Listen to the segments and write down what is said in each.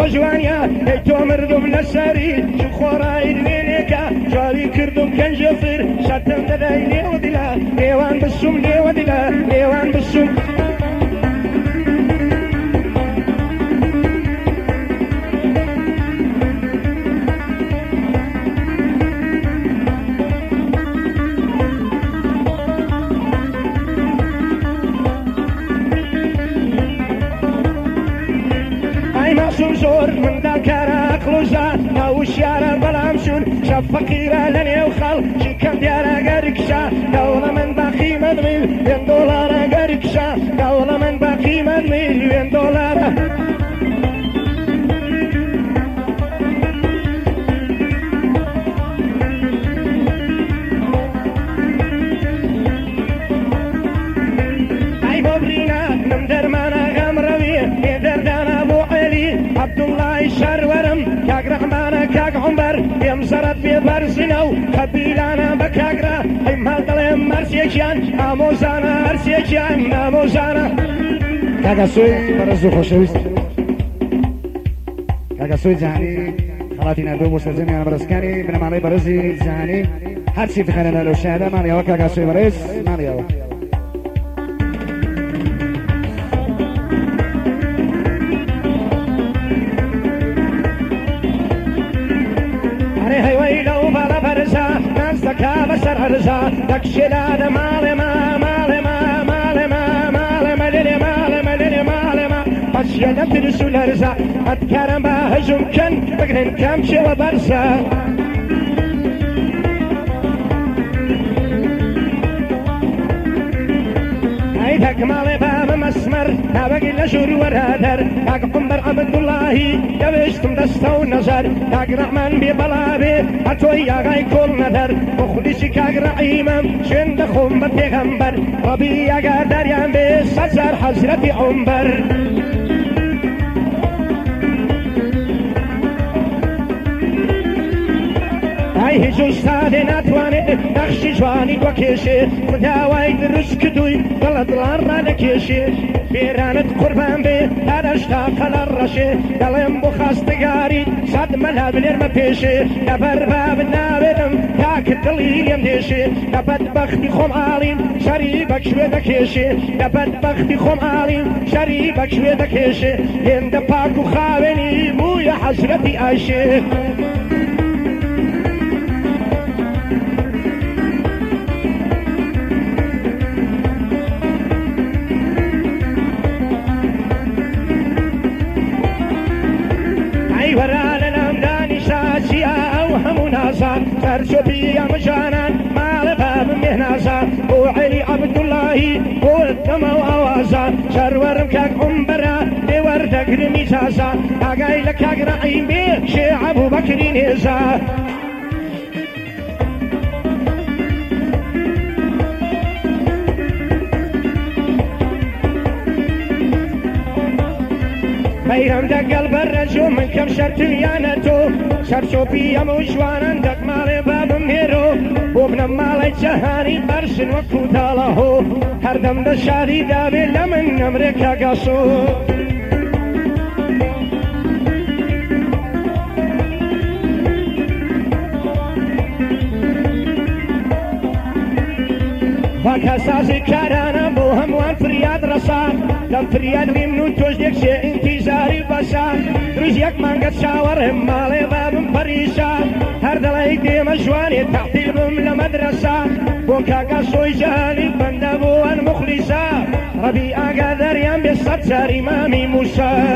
جوانيا تو مردم لسري شو خوراي لينيكا جاري كردم كان جفر شاتم دلايلي ودلا ليوان بالسم لي ودلا ليوان بالسم زور من ذاكرة خلوزة ناو الشارع بلامشون شاف فقيرة لني وخال شكم ديارة قرقشة دولة من باقي مدميل ين دولار قرقشة دولة من باقي مدميل ين دولار اي بابرينا نمدر مانا غمروي يدر دانا ابو علي عبد الله الشرورم كاك رحمانا كاك عمر يمزرت في برسنو خبيلانا بكاكرا امهال دلهم مرسيكيان اموزانا ارسيكيان اموزانا كاكا سوي برزو خوشويست كاكا سوي جهاني خلاتي نردو مستلزمي انا برزكاني بنا مالي برزي جهاني هرسي تخاننا لو شاهده مالي او كاكا سوي برز مالي او هاي ويلو بلا فرزا نازدكا بسر هرزا دكشلاد مالي ما مالي ما مالي ما مالي مالي مالي مالي مالي ما بشيدة ترسو الهرزا اتكرم بهجم كن بقرن كمشي وبرزا هيدك مالي باب مسمر نابق لجور ورادر كاك قنبر عبد الله يبشتم دستو نظر كاك رحمن ببلابي اتوي غاي كل ندر مخدشي كاك رعيمم شند خنبر پیغمبر ربي اقدر ينبي سزر حضرت عمبر هاي جوستاد ناتواني نخشي جواني وكيشي خداوي درسك دوي غلط الارض نكيشي بيرانت قربان بي انا اشتاق للرشي دلم بخاستقاري صد ملها باليرم بيشي نبر باب النابلم كاك الدليل يمديشي نبت بختي خم عالين شريبك شوي دكيشي نبت بختي خم عالين شريبك شوي دكيشي يند باكو خاوني مو يا حسرتي عايشي ترشبي يا مجانان مال باب مهنازا هو علي عبد الله هو الدم وأوازا شرورم كاك عمبرا دور دقر ميزازا اقاي لك كاك رعيم بي شيع ابو بكر نيزا بيرم دقل برجو من كم شرط يانتو شرشوبي يا موجوانا دق مالي باب مهيرو وابن مالي جهاني برشن وكو دالهو هردم دا شادي دابي لمن امريكا قاسو باك اساسي كارانا بو هموان فرياد رسان لم فرياد بيمنو توجدك شي انتظاري بسان رجيك مانقت شاور هم مالي باب بريشان هر دلائك دي مجواني تحتيل بم لمدرسة بوكا قاسوي جهاني بندبوان مخلصة ربي اقادر يم بالصدسر امامي موسى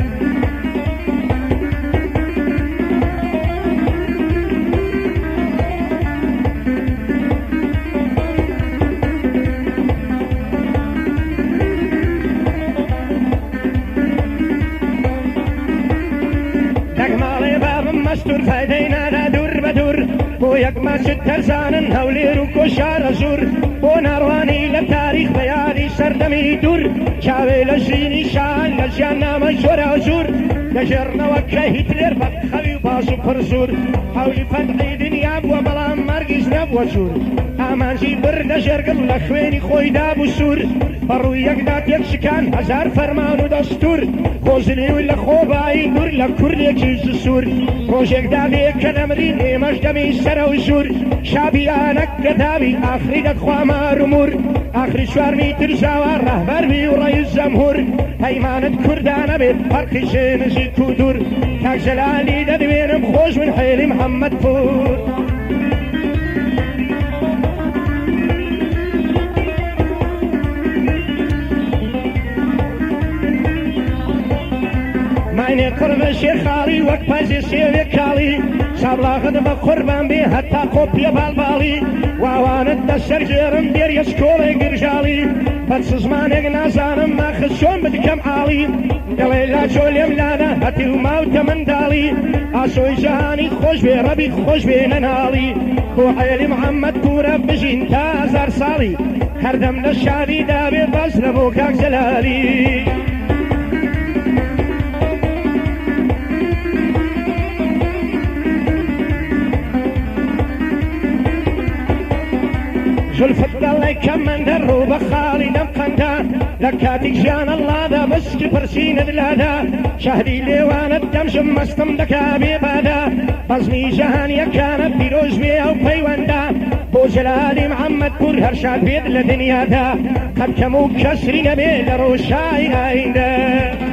مستور فايدينا لا دور بدور بويك ما ست زانن هولي روكو شار زور بو نارواني لتاريخ بيادي سردمي دور شاوي لجيني شان لجيانا مجور زور دەژێڕنەوە کە هیتلێر بە خەوی و باز و پرزور هەولی فەتحی دنیا بووە بەڵام مەرگیش نەبووە جوور ئامانجی بردە ژێرگڵ لە خوێنی خۆی دابوو سوور بەڕووی یەکدا تێکشکان هەزار فەرمان و دەستور خۆزنێوی لە خۆبایی دوور لە کوردێکی سوور ڕۆژێکدا بێ کە نەمرین ئێمەش دەمەی سەرە و ژوور شابیانەک گەداوی ئاخری دەخوا مارمور ئاخری چوارمی ترزاوە ڕەهبەروی و ڕەیس جەمهور هەیمانت کوردانە بێت فەرقی نزیک و دوور کاک جەلالی دەدوێنم خۆش من حێلی محەممەد پور ماینێ قڕبە شێخاڵی وەک پەنجێ سێوێ کاڵی سابڵاغت بە قوربان بێ هەتا خۆپیە باڵباڵی واوانت دەسەر ژێرم دێریە سکۆڵی گرژاڵی بەد زمانێک نازانم ماخز چۆن بدکەم ئاڵی دەڵێ لا چۆ لێم لانە هەتی و ماوتە منداڵی ئاسۆی جەهانی خۆش بێ ڕەبی خۆش بێ نەناڵی بۆ حێلی محەممەد پورە بژین تا هەزار ساڵی هەردەم لە شادی دابێ باس لە بۆ کاک جەلالی زلفت دەڵێ کە من دەڕوو بە خاڵی دەم قەندا لە کاتی ژیان ئەڵڵادا بەسکی پرسینت لادا شەهری لێوانت دەمژم مەستم دەکا بێ بادا بەزمی جەهانیەکانە پیرۆژ بێ ئەو پەیوەندا بۆ جەلالی محەممەد پور هەرشاد بێت لە دنیادا قەت کەم و کەسری نەبێ لە ڕۆژای ئایندا